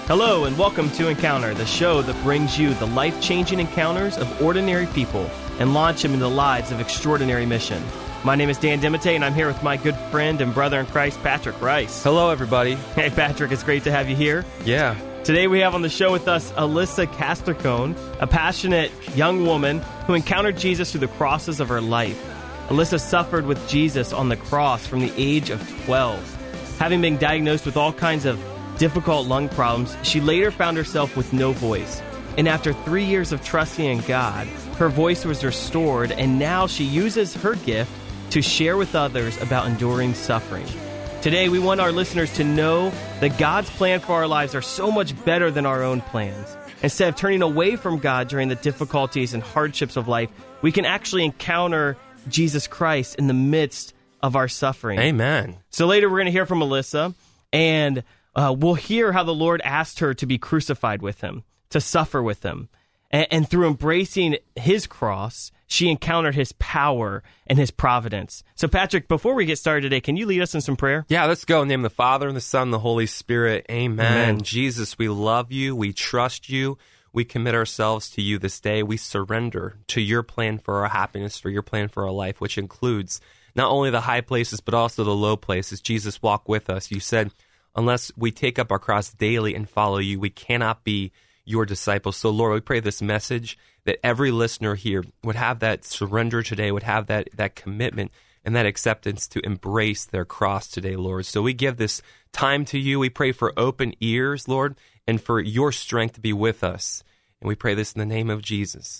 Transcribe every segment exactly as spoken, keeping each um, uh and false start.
Hello and welcome to Encounter, the show that brings you the life-changing encounters of ordinary people and launch them into the lives of extraordinary mission. My name is Dan Dimite, and I'm here with my good friend and brother in Christ, Patrick Rice. Hello, everybody. Hey, Patrick, it's great to have you here. Yeah. Today we have on the show with us Alyssa Castricone, a passionate young woman who encountered Jesus through the crosses of her life. Alyssa suffered with Jesus on the cross from the age of twelve. Having been diagnosed with all kinds of difficult lung problems, she later found herself with no voice. And after three years of trusting in God, her voice was restored, and now she uses her gift to share with others about enduring suffering. Today, we want our listeners to know that God's plan for our lives are so much better than our own plans. Instead of turning away from God during the difficulties and hardships of life, we can actually encounter Jesus Christ in the midst of our suffering. Amen. So later, we're going to hear from Alyssa, and Uh, we'll hear how the Lord asked her to be crucified with him, to suffer with him. And, and through embracing his cross, she encountered his power and his providence. So, Patrick, before we get started today, can you lead us in some prayer? Yeah, let's go. In the name of the Father, and the Son, and the Holy Spirit. Amen. Amen. Jesus, we love you. We trust you. We commit ourselves to you this day. We surrender to your plan for our happiness, for your plan for our life, which includes not only the high places, but also the low places. Jesus, walk with us. You said, unless we take up our cross daily and follow you, we cannot be your disciples. So, Lord, we pray this message that every listener here would have that surrender today, would have that, that commitment and that acceptance to embrace their cross today, Lord. So we give this time to you. We pray for open ears, Lord, and for your strength to be with us. And we pray this in the name of Jesus.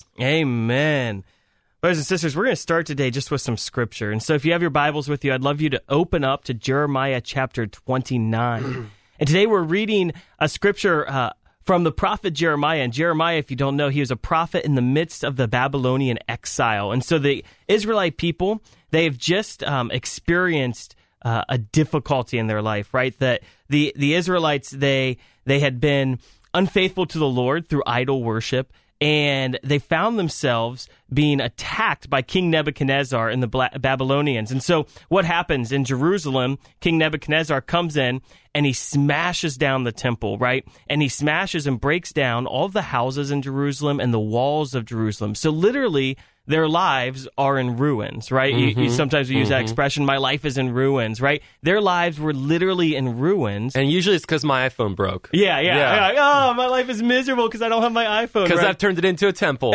Amen. Brothers and sisters, we're going to start today just with some scripture. And so if you have your Bibles with you, I'd love you to open up to Jeremiah chapter twenty-nine. And today we're reading a scripture uh, from the prophet Jeremiah. And Jeremiah, if you don't know, he was a prophet in the midst of the Babylonian exile. And so the Israelite people, they've just um, experienced uh, a difficulty in their life, right? That the, the Israelites, they they had been unfaithful to the Lord through idol worship. And they found themselves being attacked by King Nebuchadnezzar and the Bla- Babylonians. And so what happens in Jerusalem, King Nebuchadnezzar comes in and he smashes down the temple, right? And he smashes and breaks down all of the houses in Jerusalem and the walls of Jerusalem. So literally, their lives are in ruins, right? Mm-hmm, you, you, sometimes we use mm-hmm. that expression, my life is in ruins, right? Their lives were literally in ruins. And usually it's because my iPhone broke. Yeah, yeah. yeah. yeah. Oh, my life is miserable because I don't have my iPhone. Because right? I've turned it into a temple.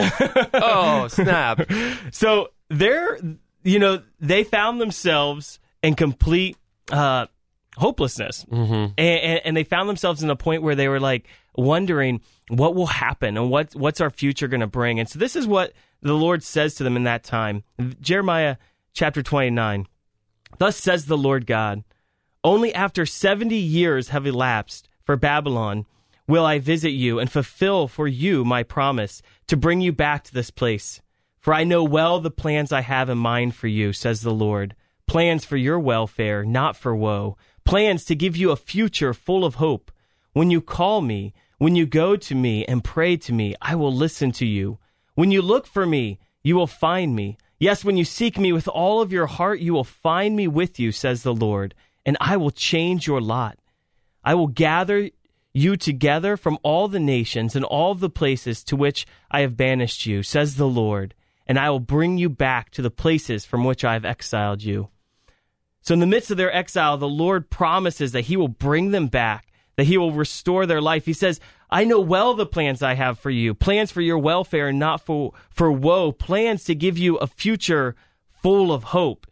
Oh, snap. So they're, you know, they found themselves in complete uh, hopelessness. Mm-hmm. And, and, and they found themselves in a point where they were like wondering what will happen and what what's our future going to bring. And so this is what the Lord says to them in that time. Jeremiah chapter twenty-nine. Thus says the Lord God, only after seventy years have elapsed for Babylon will I visit you and fulfill for you my promise to bring you back to this place. For I know well the plans I have in mind for you, says the Lord. Plans for your welfare, not for woe. Plans to give you a future full of hope. When you call me, when you go to me and pray to me, I will listen to you. When you look for me, you will find me. Yes, when you seek me with all of your heart, you will find me with you, says the Lord, and I will change your lot. I will gather you together from all the nations and all the places to which I have banished you, says the Lord, and I will bring you back to the places from which I have exiled you. So in the midst of their exile, the Lord promises that he will bring them back, that he will restore their life. He says, I know well the plans I have for you, plans for your welfare and not for, for woe, plans to give you a future full of hope.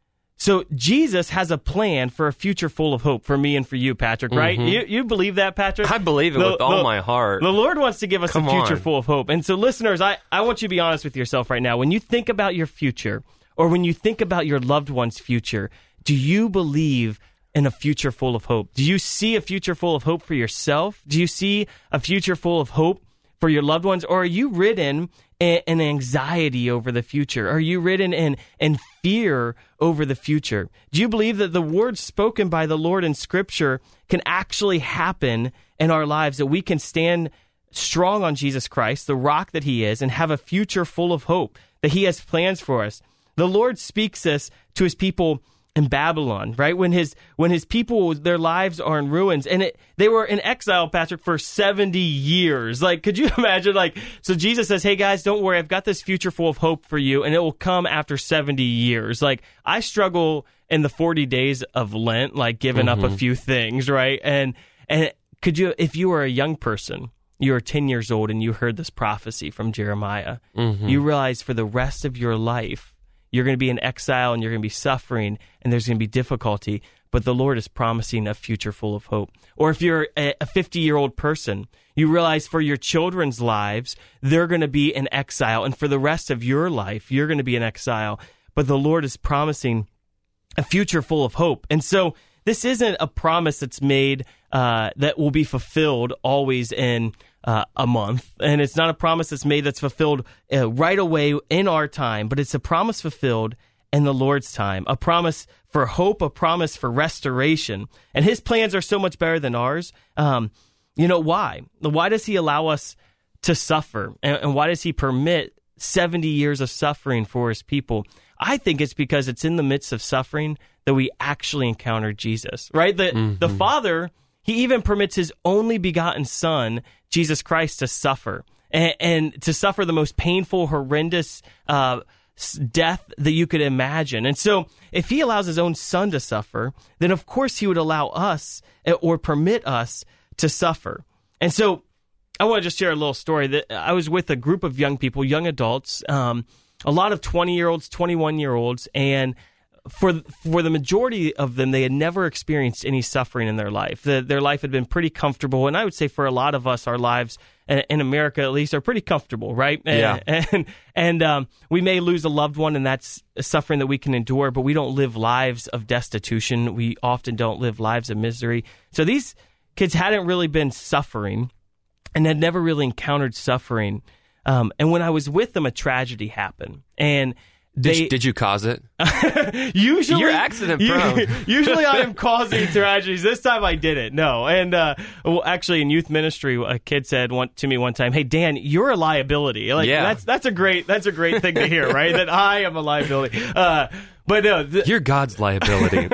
So Jesus has a plan for a future full of hope for me and for you, Patrick, right? Mm-hmm. You you believe that, Patrick? I believe it the, with all the, my heart. The Lord wants to give us Come a future on. full of hope. And so listeners, I, I want you to be honest with yourself right now. When you think about your future, or when you think about your loved one's future, do you believe in a future full of hope? Do you see a future full of hope for yourself? Do you see a future full of hope for your loved ones? Or are you ridden in, in anxiety over the future? Are you ridden in, in fear over the future? Do you believe that the words spoken by the Lord in Scripture can actually happen in our lives, that we can stand strong on Jesus Christ, the rock that he is, and have a future full of hope, that he has plans for us? The Lord speaks this to his people in Babylon, right? When his when his people, their lives are in ruins, and it, they were in exile, Patrick, for seventy years. Like, could you imagine? Like, so Jesus says, "Hey guys, don't worry, I've got this future full of hope for you, and it will come after seventy years." Like, I struggle in the forty days of Lent, like giving mm-hmm. up a few things, right? And and could you, if you were a young person, you were ten years old, and you heard this prophecy from Jeremiah, mm-hmm. you realize for the rest of your life, you're going to be in exile and you're going to be suffering and there's going to be difficulty, but the Lord is promising a future full of hope. Or if you're a fifty-year-old person, you realize for your children's lives, they're going to be in exile. And for the rest of your life, you're going to be in exile. But the Lord is promising a future full of hope. And so this isn't a promise that's made uh, that will be fulfilled always in Uh, a month, and it's not a promise that's made that's fulfilled uh, right away in our time, but it's a promise fulfilled in the Lord's time, a promise for hope, a promise for restoration, and his plans are so much better than ours. Um, you know, why? Why does he allow us to suffer, and, and why does he permit seventy years of suffering for his people? I think it's because it's in the midst of suffering that we actually encounter Jesus, right? The, mm-hmm. the Father, he even permits his only begotten Son, Jesus Christ, to suffer and, and to suffer the most painful, horrendous uh, death that you could imagine. And so if he allows his own Son to suffer, then of course he would allow us or permit us to suffer. And so I want to just share a little story that I was with a group of young people, young adults, um, a lot of twenty-year-olds, twenty-one-year-olds, and For for the majority of them, they had never experienced any suffering in their life. The, their life had been pretty comfortable, and I would say for a lot of us, our lives in America at least are pretty comfortable, right? Yeah. And and, and um, we may lose a loved one, and that's suffering that we can endure, but we don't live lives of destitution. We often don't live lives of misery. So these kids hadn't really been suffering, and had never really encountered suffering. Um, and when I was with them, a tragedy happened, and They, did, you, did you cause it? usually, you're accident prone. Usually, I am causing tragedies. This time, I didn't. No, and uh, well, actually, in youth ministry, a kid said one, to me one time, "Hey, Dan, you're a liability." Like yeah. that's that's a great that's a great thing to hear, right? That I am a liability. Uh, but no, th- you're God's liability.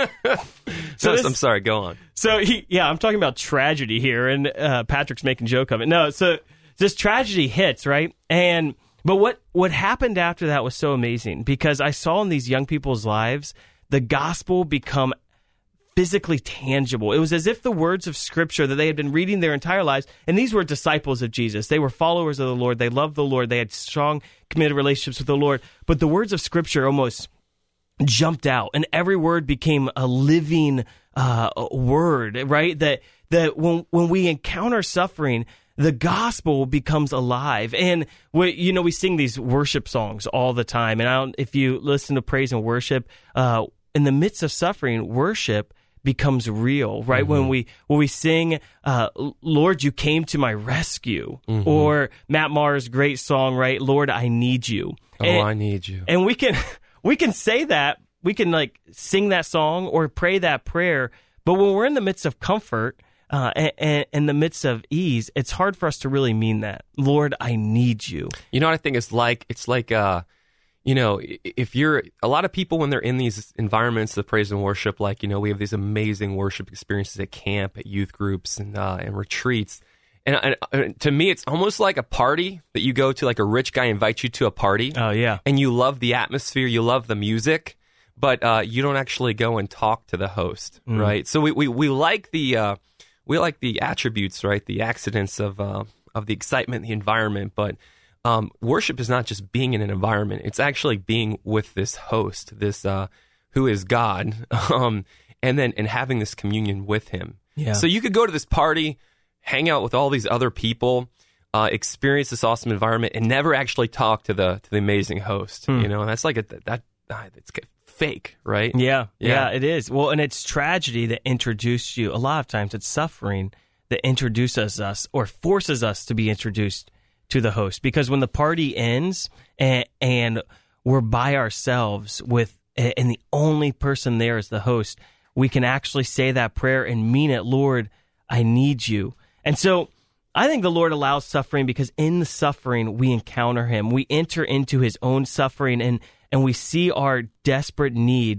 so no, this, I'm sorry. Go on. So he, yeah, I'm talking about tragedy here, and uh, Patrick's making a joke of it. No, so this tragedy hits, right, and. But what, what happened after that was so amazing, because I saw in these young people's lives the gospel become physically tangible. It was as if the words of Scripture that they had been reading their entire lives, and these were disciples of Jesus. They were followers of the Lord. They loved the Lord. They had strong, committed relationships with the Lord. But the words of Scripture almost jumped out, and every word became a living uh, word, right? That that when when we encounter suffering, the gospel becomes alive. And we, you know, we sing these worship songs all the time. And I don't, if you listen to praise and worship, uh, in the midst of suffering, worship becomes real, right? Mm-hmm. When we when we sing, uh, "Lord, you came to my rescue," mm-hmm. or Matt Maher's great song, right? "Lord, I need you." Oh, and, I need you. And we can we can say that, we can like sing that song or pray that prayer, but when we're in the midst of comfort, Uh, and, and in the midst of ease, it's hard for us to really mean that. Lord, I need you. You know what I think it's like? It's like, uh, you know, if you're, a lot of people when they're in these environments of praise and worship, like, you know, we have these amazing worship experiences at camp, at youth groups, and uh, and retreats. And, and, and to me, it's almost like a party that you go to, like a rich guy invites you to a party. Oh, yeah. And you love the atmosphere, you love the music, but uh, you don't actually go and talk to the host, mm. right? So we, we, we like the... Uh, We like the attributes, right? The accidents of uh, of the excitement, the environment. But um, worship is not just being in an environment; it's actually being with this host, this uh, who is God, um, and then and having this communion with Him. Yeah. So you could go to this party, hang out with all these other people, uh, experience this awesome environment, and never actually talk to the to the amazing host. Hmm. You know, and that's like a, that. Uh, it's fake, right? Yeah, yeah, yeah, it is. Well, and it's tragedy that introduced you. A lot of times it's suffering that introduces us or forces us to be introduced to the host. Because when the party ends and, and we're by ourselves with, and the only person there is the host, we can actually say that prayer and mean it. Lord, I need you. And so I think the Lord allows suffering because in the suffering we encounter Him. We enter into His own suffering and and we see our desperate need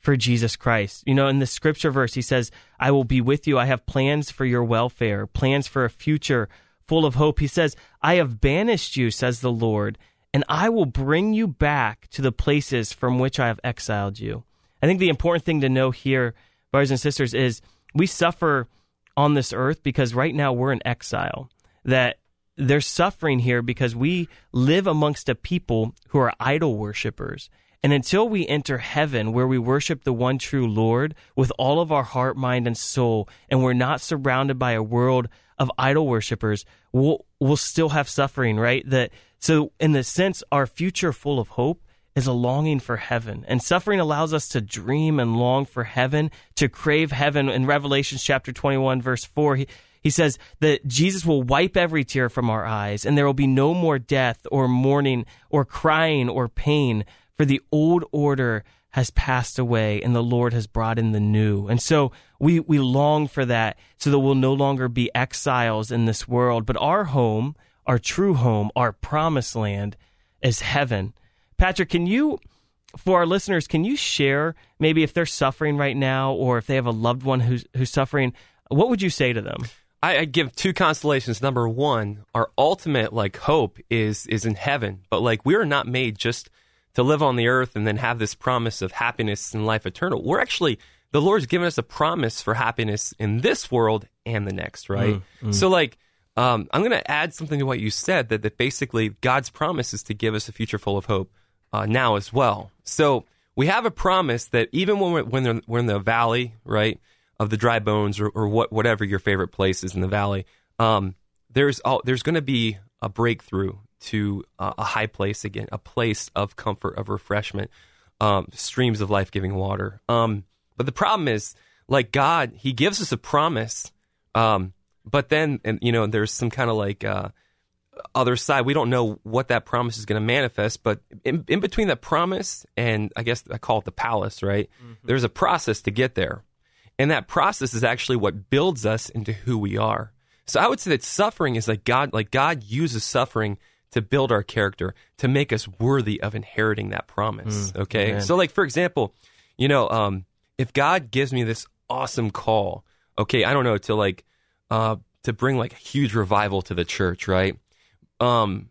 for Jesus Christ. You know, in the scripture verse, he says, I will be with you. I have plans for your welfare, plans for a future full of hope. He says, I have banished you, says the Lord, and I will bring you back to the places from which I have exiled you. I think the important thing to know here, brothers and sisters, is we suffer on this earth because right now we're in exile. That there's suffering here because we live amongst a people who are idol worshipers. And until we enter heaven, where we worship the one true Lord with all of our heart, mind, and soul, and we're not surrounded by a world of idol worshipers, we'll, we'll still have suffering, right? That so in the sense, our future full of hope is a longing for heaven. And suffering allows us to dream and long for heaven, to crave heaven. In Revelation chapter twenty-one, verse four, he, he says that Jesus will wipe every tear from our eyes, and there will be no more death or mourning or crying or pain, for the old order has passed away and the Lord has brought in the new. And so we, we long for that so that we'll no longer be exiles in this world. But our home, our true home, our promised land is heaven. Patrick, can you, for our listeners, can you share maybe if they're suffering right now or if they have a loved one who's, who's suffering, what would you say to them? I, I give two constellations. Number one, our ultimate like hope is is in heaven. But like we are not made just to live on the earth and then have this promise of happiness and life eternal. We're actually, the Lord's given us a promise for happiness in this world and the next, right? Mm, mm. So like, um, I'm going to add something to what you said, that, that basically God's promise is to give us a future full of hope uh, now as well. So we have a promise that even when we're, when they're, we're in the valley, right, of the dry bones or, or what, whatever your favorite place is in the valley, um, there's all, there's going to be a breakthrough to uh, a high place again, a place of comfort, of refreshment, um, streams of life-giving water. Um, but the problem is, like God, He gives us a promise, um, but then, and you know, there's some kind of like uh, other side. We don't know what that promise is going to manifest, but in, in between that promise and I guess I call it the palace, right? Mm-hmm. There's a process to get there, and that process is actually what builds us into who we are. So I would say that suffering is like God, like God uses suffering to build our character, to make us worthy of inheriting that promise, mm, okay? Man. So like, for example, you know, um, if God gives me this awesome call, okay, I don't know, to like, uh, to bring like a huge revival to the church, right? Um,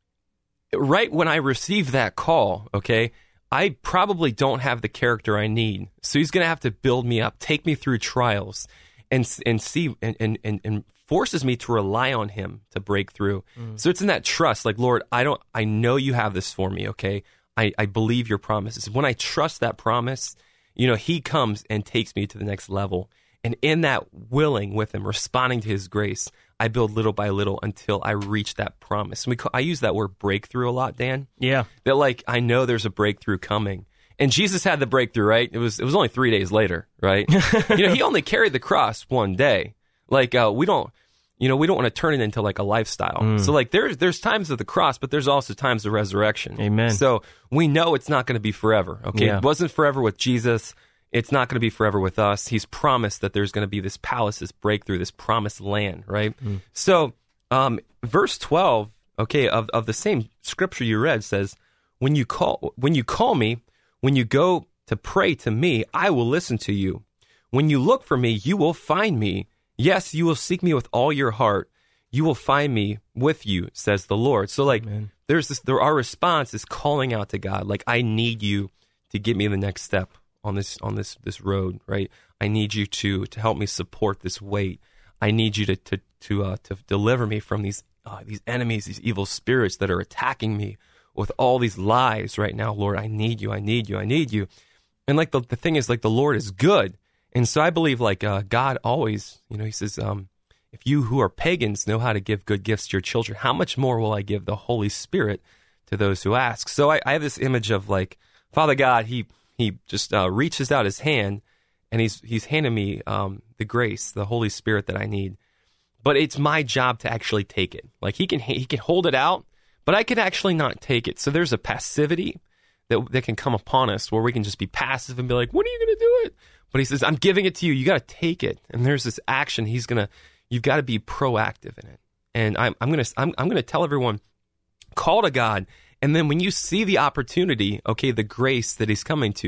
right when I receive that call, okay, I probably don't have the character I need. So He's going to have to build me up, take me through trials, and and see, and and and, and forces me to rely on Him to break through. Mm. So it's in that trust, like, Lord, I don't, I know You have this for me, okay? I, I believe Your promises. When I trust that promise, you know, He comes and takes me to the next level. And in that willing with Him, responding to His grace, I build little by little until I reach that promise. And we call, I use that word breakthrough a lot, Dan. Yeah. That like, I know there's a breakthrough coming. And Jesus had the breakthrough, right? It was, it was only three days later, right? You know, He only carried the cross one day. Like, uh, we don't, you know, we don't want to turn it into like a lifestyle. Mm. So like there's, there's times of the cross, but there's also times of resurrection. Amen. So we know it's not going to be forever. Okay. Yeah. It wasn't forever with Jesus. It's not going to be forever with us. He's promised that there's going to be this palace, this breakthrough, this promised land, right? Mm. So, um, verse twelve, okay, of, of the same scripture you read says, when you call, when you call me, when you go to pray to me, I will listen to you. When you look for me, you will find me. Yes, you will seek me with all your heart. You will find me with you, says the Lord. So like, Amen. there's this, there, our response is calling out to God. Like, I need you to get me the next step on this, on this, this road, right? I need you to, to help me support this weight. I need you to, to, to, uh, to deliver me from these, uh, these enemies, these evil spirits that are attacking me with all these lies right now. Lord, I need you. I need you. I need you. And like the, the thing is, like, the Lord is good. And so I believe, like, uh, God always, you know, He says, um, if you who are pagans know how to give good gifts to your children, how much more will I give the Holy Spirit to those who ask? So I, I have this image of, like, Father God, He He just uh, reaches out His hand, and He's He's handing me um, the grace, the Holy Spirit that I need. But it's my job to actually take it. Like, He can He can hold it out, but I can actually not take it. So there's a passivity that that can come upon us where we can just be passive and be like, when are you going to do it? But He says, I'm giving it to you. You got to take it. And there's this action. He's going to, you've got to be proactive in it. And I'm, I'm going to, I'm, I'm going to tell everyone, call to God. And then when you see the opportunity, okay, the grace that He's coming to,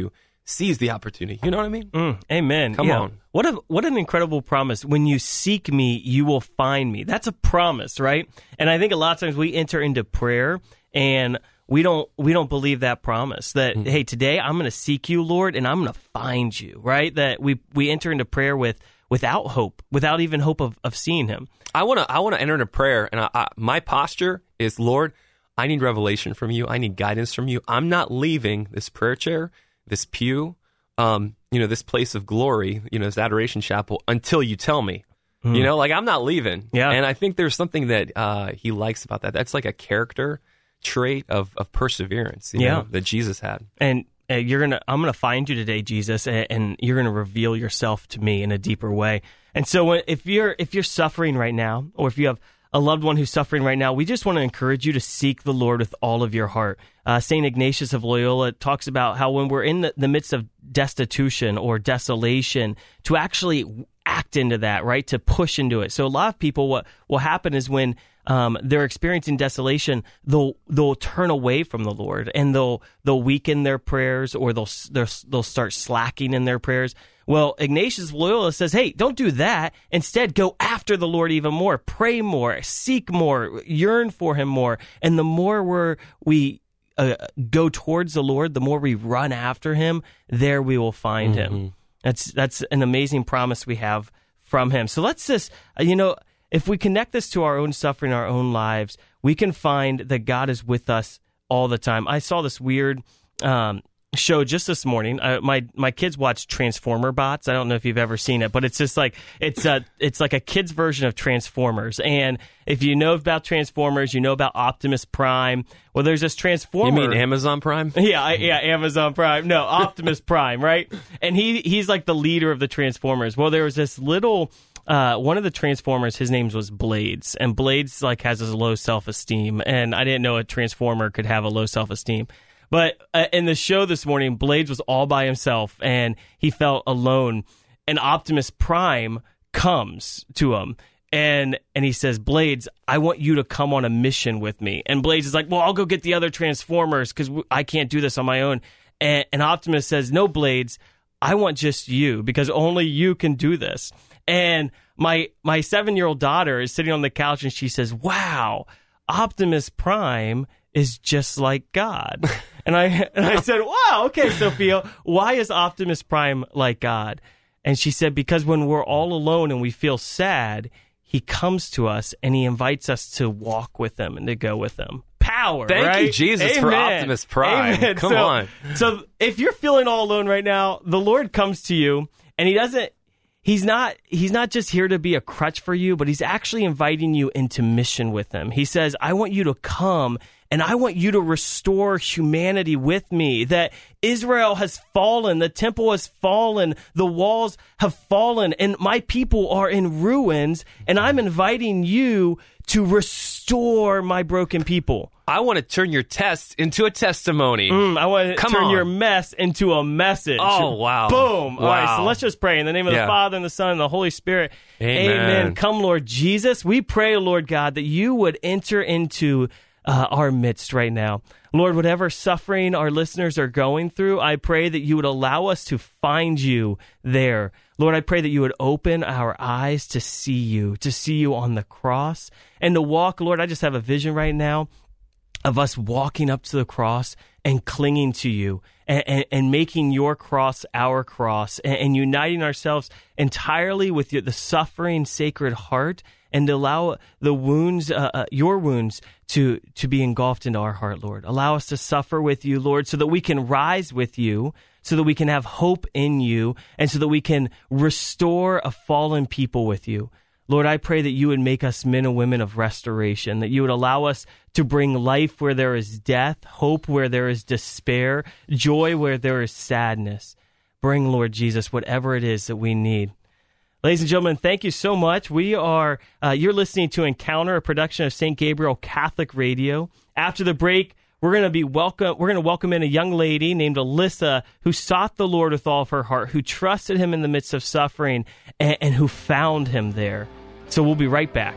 seize the opportunity. You know what I mean? Mm, amen. Come yeah. on. What a what an incredible promise. When you seek me, you will find me. That's a promise, right? And I think a lot of times we enter into prayer and we don't we don't believe that promise that, mm-hmm. hey, today I'm going to seek you, Lord, and I'm going to find you, right? That we we enter into prayer with without hope, without even hope of, of seeing him. I want to I want to enter into prayer, and I, I, my posture is, Lord, I need revelation from you. I need guidance from you. I'm not leaving this prayer chair, this pew, um, you know, this place of glory, you know, this adoration chapel, until you tell me. Mm. You know, like I'm not leaving. Yeah. And I think there's something that uh, he likes about that. That's like a character trait of, of perseverance, you yeah. know, that Jesus had. And uh, you're gonna, I'm gonna find you today, Jesus, and, and you're gonna reveal yourself to me in a deeper way. And so, when, if you're if you're suffering right now, or if you have a loved one who's suffering right now, we just want to encourage you to seek the Lord with all of your heart. Uh, Saint Ignatius of Loyola talks about how when we're in the, the midst of destitution or desolation, to actually act into that, right? To push into it. So a lot of people, what will happen is when um, they're experiencing desolation, they'll they'll turn away from the Lord, and they'll they'll weaken their prayers, or they'll they'll, they'll start slacking in their prayers. Well, Ignatius of Loyola says, hey, don't do that. Instead, go after the Lord even more. Pray more, seek more, yearn for him more. And the more we're, we uh, go towards the Lord, the more we run after him, there we will find mm-hmm. him. That's that's an amazing promise we have from him. So let's just, uh, you know, if we connect this to our own suffering, our own lives, we can find that God is with us all the time. I saw this weird um show just this morning. Uh, my my kids watch Transformer Bots. I don't know if you've ever seen it, but it's just like it's a it's like a kid's version of Transformers. And if you know about Transformers, you know about Optimus Prime. Well, there's this Transformer. You mean Amazon Prime? Yeah, I, yeah, Amazon Prime. No, Optimus Prime, right? And he he's like the leader of the Transformers. Well, there was this little. Uh, one of the Transformers, his name was Blades, and Blades like has this low self-esteem, and I didn't know a Transformer could have a low self-esteem. But uh, in the show this morning, Blades was all by himself, and he felt alone. And Optimus Prime comes to him, and and he says, Blades, I want you to come on a mission with me. And Blades is like, well, I'll go get the other Transformers, because w- I can't do this on my own. And, and Optimus says, no, Blades, I want just you, because only you can do this. And my my seven-year-old daughter is sitting on the couch, and she says, wow, Optimus Prime is just like God. And I and I said, wow, okay, Sophia, why is Optimus Prime like God? And she said, because when we're all alone and we feel sad, he comes to us and he invites us to walk with him and to go with him. Power, Thank right? you, Jesus, Amen. for Optimus Prime. Amen. Come so, on. So if you're feeling all alone right now, the Lord comes to you, and he doesn't He's not he's not just here to be a crutch for you, but he's actually inviting you into mission with him. He says, I want you to come, and I want you to restore humanity with me. That Israel has fallen, the temple has fallen, the walls have fallen, and my people are in ruins, and I'm inviting you to restore my broken people. I want to turn your test into a testimony. Mm, I want to Come turn on. your mess into a message. Oh, wow. Boom. Wow. All right, so let's just pray. In the name of Yeah. the Father, and the Son, and the Holy Spirit. Amen. Come, Lord Jesus. We pray, Lord God, that you would enter into uh, our midst right now. Lord, whatever suffering our listeners are going through, I pray that you would allow us to find you there. Lord, I pray that you would open our eyes to see you, to see you on the cross, and to walk. Lord, I just have a vision right now of us walking up to the cross and clinging to you, and, and, and making your cross our cross, and, and uniting ourselves entirely with your, the suffering Sacred Heart, and to allow the wounds, uh, uh, your wounds, to, to be engulfed into our heart, Lord. Allow us to suffer with you, Lord, so that we can rise with you, so that we can have hope in you, and so that we can restore a fallen people with you. Lord, I pray that you would make us men and women of restoration, that you would allow us to bring life where there is death, hope where there is despair, joy where there is sadness. Bring, Lord Jesus, whatever it is that we need. Ladies and gentlemen, thank you so much. We are, uh, you're listening to Encounter, a production of Saint Gabriel Catholic Radio. After the break, we're going to be welcome. We're going to welcome in a young lady named Alyssa, who sought the Lord with all of her heart, who trusted him in the midst of suffering, and, and who found him there. So we'll be right back.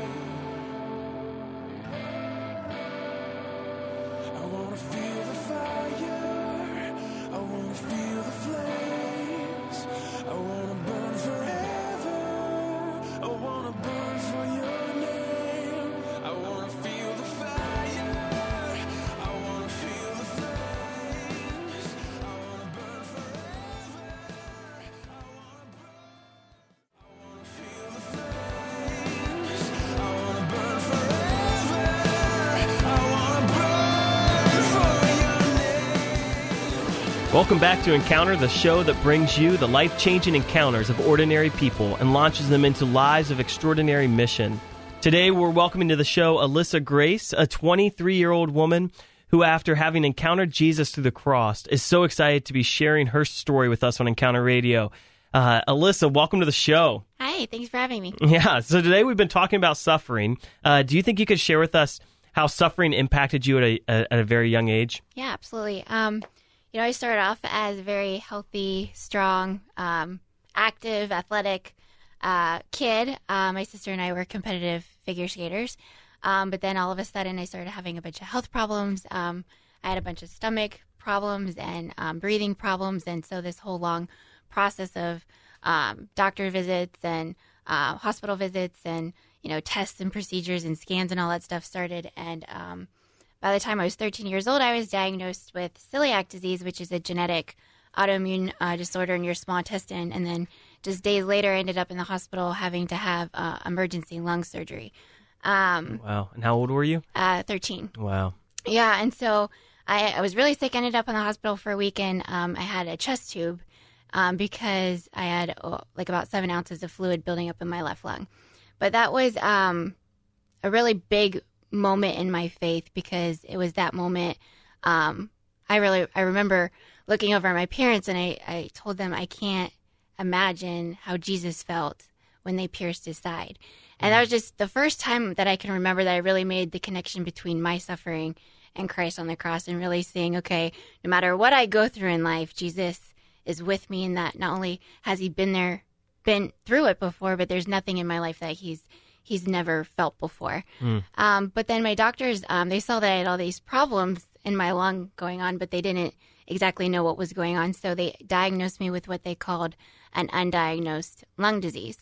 I wanna feel the fire. Welcome back to Encounter, the show that brings you the life-changing encounters of ordinary people and launches them into lives of extraordinary mission. Today, we're welcoming to the show Alyssa Grace, a twenty-three-year-old woman who, after having encountered Jesus through the cross, is so excited to be sharing her story with us on Encounter Radio. Uh, Alyssa, welcome to the show. Hi, thanks for having me. Yeah, so today we've been talking about suffering. Uh, do you think you could share with us how suffering impacted you at a, a, at a very young age? Yeah, absolutely. Um, you know, I started off as a very healthy, strong, um, active, athletic uh, kid. Uh, my sister and I were competitive figure skaters. Um, but then all of a sudden I started having a bunch of health problems. Um, I had a bunch of stomach problems and um, breathing problems. And so this whole long process of um, doctor visits and uh, hospital visits and, you know, tests and procedures and scans and all that stuff started. And um, by the time I was thirteen years old, I was diagnosed with celiac disease, which is a genetic autoimmune uh, disorder in your small intestine. And then just days later, I ended up in the hospital having to have uh, emergency lung surgery. Um, wow. And how old were you? Uh, thirteen. Wow. Yeah. And so I, I was really sick, ended up in the hospital for a week, and um, I had a chest tube um, because I had oh, like about seven ounces of fluid building up in my left lung. But that was um, a really big moment in my faith, because it was that moment. Um, I really, I remember looking over at my parents, and I, I told them I can't imagine how Jesus felt when they pierced his side. And that was just the first time that I can remember that I really made the connection between my suffering and Christ on the cross, and really saying, okay, no matter what I go through in life, Jesus is with me in that. Not only has he been there, been through it before, but there's nothing in my life that he's he's never felt before. Mm. Um, but then my doctors, um, they saw that I had all these problems in my lung going on, but they didn't exactly know what was going on. So they diagnosed me with what they called an undiagnosed lung disease.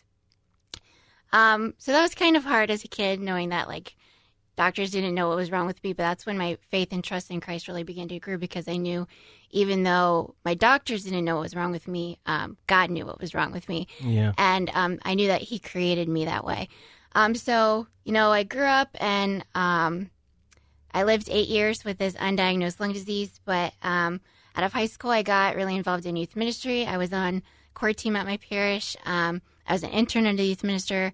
Um, so that was kind of hard as a kid, knowing that, like, doctors didn't know what was wrong with me. But that's when my faith and trust in Christ really began to grow, because I knew, even though my doctors didn't know what was wrong with me, um, God knew what was wrong with me. Yeah. And um, I knew that he created me that way. Um, so, you know, I grew up, and um, I lived eight years with this undiagnosed lung disease. But um, out of high school, I got really involved in youth ministry. I was on core team at my parish. Um, I was an intern under the youth minister.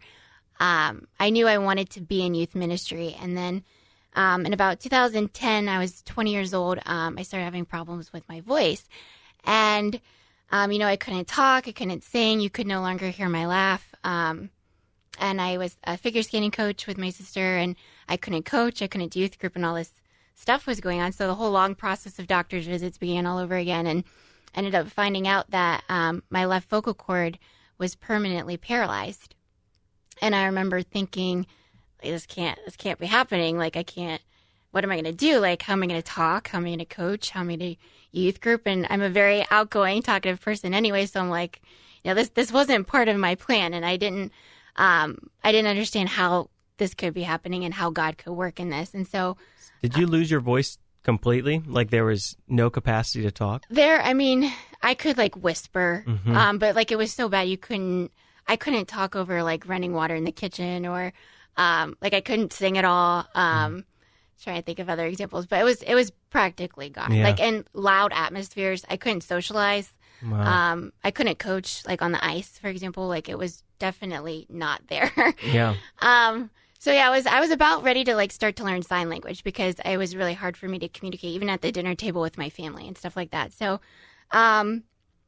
Um, I knew I wanted to be in youth ministry. And then um, in about two thousand ten, I was twenty years old. Um, I started having problems with my voice. And, um, you know, I couldn't talk. I couldn't sing. You could no longer hear my laugh. Um, and I was a figure skating coach with my sister, and I couldn't coach. I couldn't do youth group, and all this stuff was going on. So the whole long process of doctor's visits began all over again, and ended up finding out that um, my left vocal cord was permanently paralyzed. And I remember thinking, this can't, this can't be happening. Like, I can't, what am I going to do? Like, how am I going to talk? How am I going to coach? How am I going to youth group? And I'm a very outgoing, talkative person anyway. So I'm like, you know, this, this wasn't part of my plan. And I didn't, um, I didn't understand how this could be happening and how God could work in this. And so. Did you lose your voice completely? Like, there was no capacity to talk? There, I mean, I could like whisper, mm-hmm. um, but like it was so bad you couldn't, I couldn't talk over like running water in the kitchen, or um, like I couldn't sing at all. Um, mm. Trying to think of other examples, but it was it was practically gone. Yeah. Like in loud atmospheres, I couldn't socialize. Wow. Um, I couldn't coach like on the ice, for example. Like it was definitely not there. Yeah. Um. So yeah, I was I was about ready to like start to learn sign language, because it was really hard for me to communicate, even at the dinner table with my family and stuff like that. So, um,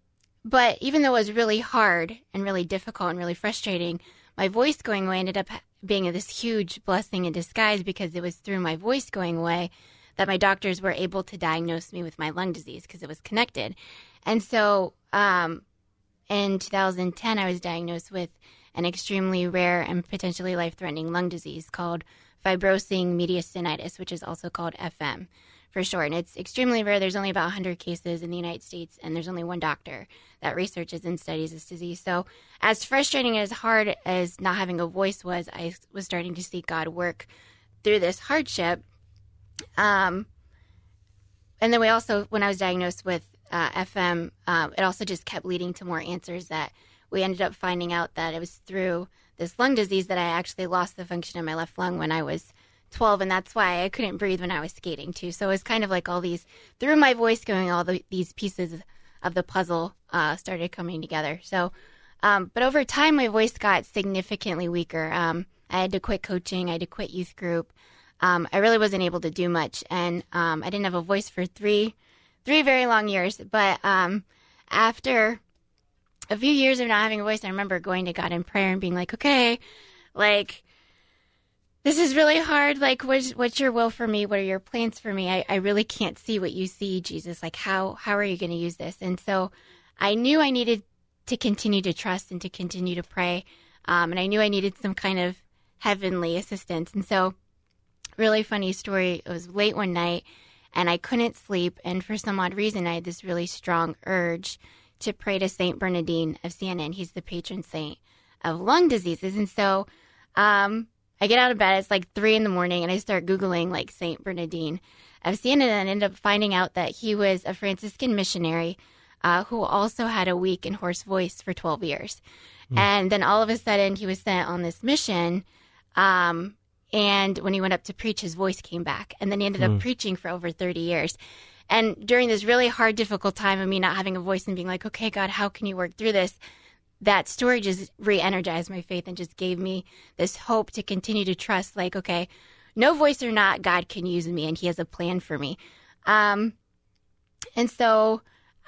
but even though it was really hard and really difficult and really frustrating, my voice going away ended up being this huge blessing in disguise, because it was through my voice going away that my doctors were able to diagnose me with my lung disease, because it was connected. And so, um, in two thousand ten, I was diagnosed with an extremely rare and potentially life-threatening lung disease called fibrosing mediastinitis, which is also called F M for short. And it's extremely rare. There's only about one hundred cases in the United States, and there's only one doctor that researches and studies this disease. So as frustrating and as hard as not having a voice was, I was starting to see God work through this hardship. Um, and then we also, when I was diagnosed with uh, F M, um, it also just kept leading to more answers, that we ended up finding out that it was through this lung disease that I actually lost the function in my left lung when I was twelve, and that's why I couldn't breathe when I was skating too. So it's kind of like all these, through my voice going, all the, these pieces of the puzzle uh, started coming together. So, um, but over time, my voice got significantly weaker. Um, I had to quit coaching. I had to quit youth group. Um, I really wasn't able to do much, and um, I didn't have a voice for three, three very long years. But um, after a few years of not having a voice, I remember going to God in prayer and being like, okay, like, this is really hard. Like, what's, what's your will for me? What are your plans for me? I, I really can't see what you see, Jesus. Like, how, how are you going to use this? And so I knew I needed to continue to trust and to continue to pray. Um, and I knew I needed some kind of heavenly assistance. And so, really funny story. It was late one night and I couldn't sleep. And for some odd reason, I had this really strong urge to pray to Saint Bernardine of Siena. And he's the patron saint of lung diseases. And so, um, I get out of bed, it's like three in the morning, and I start Googling like Saint Bernardine of Siena, and end up finding out that he was a Franciscan missionary uh, who also had a weak and hoarse voice for twelve years. Mm. And then all of a sudden he was sent on this mission. Um, and when he went up to preach, his voice came back. And then he ended mm. up preaching for over thirty years. And during this really hard, difficult time of me not having a voice and being like, okay, God, how can you work through this? That story just re-energized my faith and just gave me this hope to continue to trust, like, okay, no voice or not, God can use me and he has a plan for me. Um, and so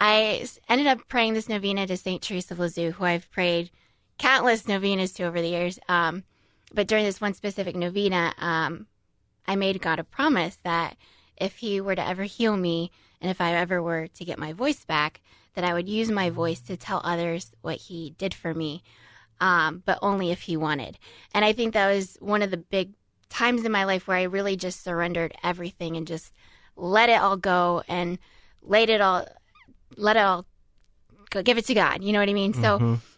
I ended up praying this novena to Saint Teresa of Lisieux, who I've prayed countless novenas to over the years. Um, but during this one specific novena, um, I made God a promise that if he were to ever heal me and if I ever were to get my voice back, that I would use my voice to tell others what he did for me, um, but only if he wanted. And I think that was one of the big times in my life where I really just surrendered everything and just let it all go and laid it all, let it all go, give it to God. You know what I mean? Mm-hmm. So,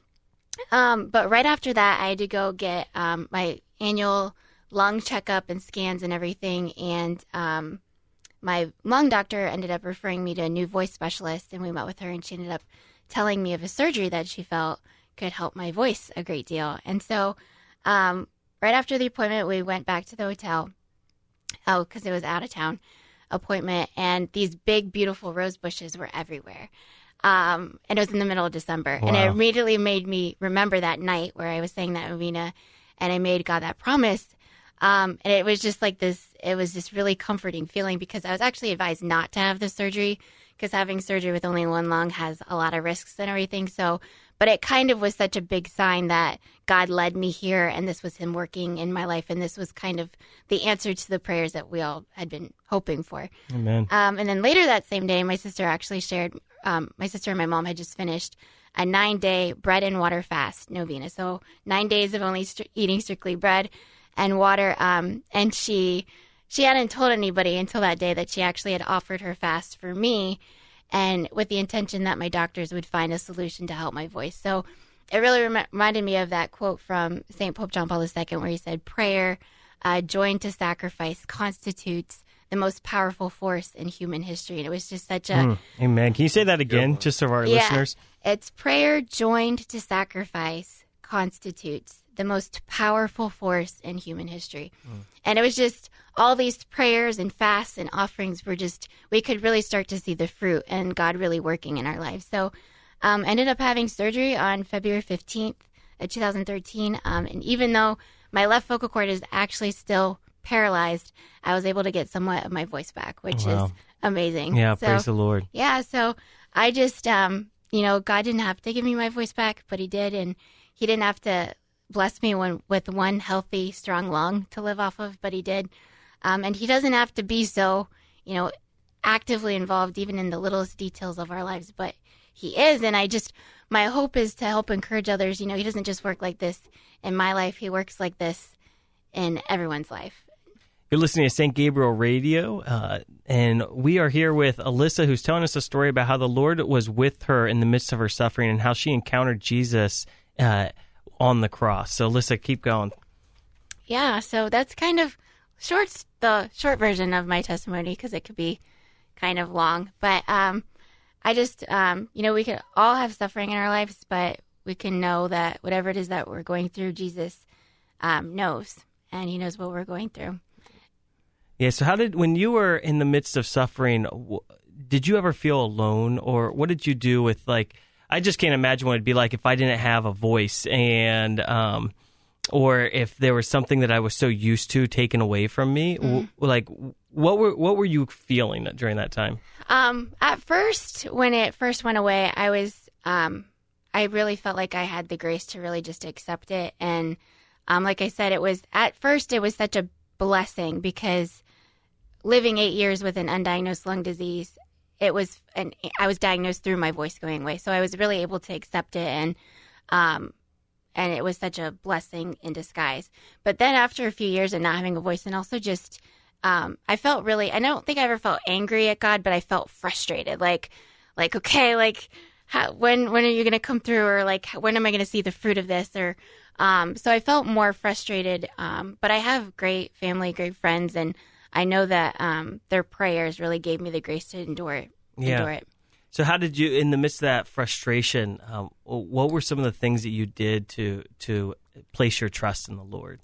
um, but right after that, I had to go get um, my annual lung checkup and scans and everything. And um my lung doctor ended up referring me to a new voice specialist, and we met with her, and she ended up telling me of a surgery that she felt could help my voice a great deal. And so um, right after the appointment, we went back to the hotel, oh, because it was out of town appointment, and these big, beautiful rose bushes were everywhere. Um, and it was in the middle of December. Wow. And it immediately made me remember that night where I was saying that novena, and I made God that promise. Um, and it was just like this, it was this really comforting feeling because I was actually advised not to have the surgery because having surgery with only one lung has a lot of risks and everything. So, but it kind of was such a big sign that God led me here and this was him working in my life. And this was kind of the answer to the prayers that we all had been hoping for. Amen. Um, and then later that same day, my sister actually shared, um, my sister and my mom had just finished a nine day bread and water fast novena. So nine days of only st- eating strictly bread and water, um, and she she hadn't told anybody until that day that she actually had offered her fast for me, and with the intention that my doctors would find a solution to help my voice. So it really rem- reminded me of that quote from Saint Pope John Paul the Second, where he said, prayer uh, joined to sacrifice constitutes the most powerful force in human history. And it was just such a... Mm, amen. Can you say that again, just so our yeah, listeners? It's prayer joined to sacrifice constitutes the most powerful force in human history. Mm. And it was just all these prayers and fasts and offerings were just, we could really start to see the fruit and God really working in our lives. So um, ended up having surgery on February fifteenth of two thousand thirteen. Um, and even though my left vocal cord is actually still paralyzed, I was able to get somewhat of my voice back, which wow. is amazing. Yeah, so, praise the Lord. Yeah, so I just, um, you know, God didn't have to give me my voice back, but he did. And he didn't have to bless me when, with one healthy, strong lung to live off of, but he did. Um, and he doesn't have to be so, you know, actively involved even in the littlest details of our lives, but he is. And I just, my hope is to help encourage others. You know, he doesn't just work like this in my life. He works like this in everyone's life. You're listening to Saint Gabriel Radio, uh, and we are here with Alyssa, who's telling us a story about how the Lord was with her in the midst of her suffering and how she encountered Jesus uh on the cross. So, Alyssa, keep going. Yeah, so that's kind of short, the short version of my testimony because it could be kind of long. But um, I just, um, you know, we could all have suffering in our lives, but we can know that whatever it is that we're going through, Jesus um, knows, and he knows what we're going through. Yeah. So how did, when you were in the midst of suffering, w- did you ever feel alone, or what did you do with, like, I just can't imagine what it'd be like if I didn't have a voice, and, um, or if there was something that I was so used to taken away from me. Mm. W- like, what were, what were you feeling during that time? Um, at first, when it first went away, I was, um, I really felt like I had the grace to really just accept it. And, um, like I said, it was, at first, it was such a blessing, because living eight years with an undiagnosed lung disease, it was, and I was diagnosed through my voice going away. So I was really able to accept it, and, um, and it was such a blessing in disguise. But then after a few years of not having a voice, and also just, um, I felt really, I don't think I ever felt angry at God, but I felt frustrated. Like, like, okay, like, how, when, when are you going to come through? Or like, when am I going to see the fruit of this? Or, um, so I felt more frustrated. Um, but I have great family, great friends, and I know that um, their prayers really gave me the grace to endure it. Yeah. Endure it. So how did you, in the midst of that frustration, um, what were some of the things that you did to to place your trust in the Lord?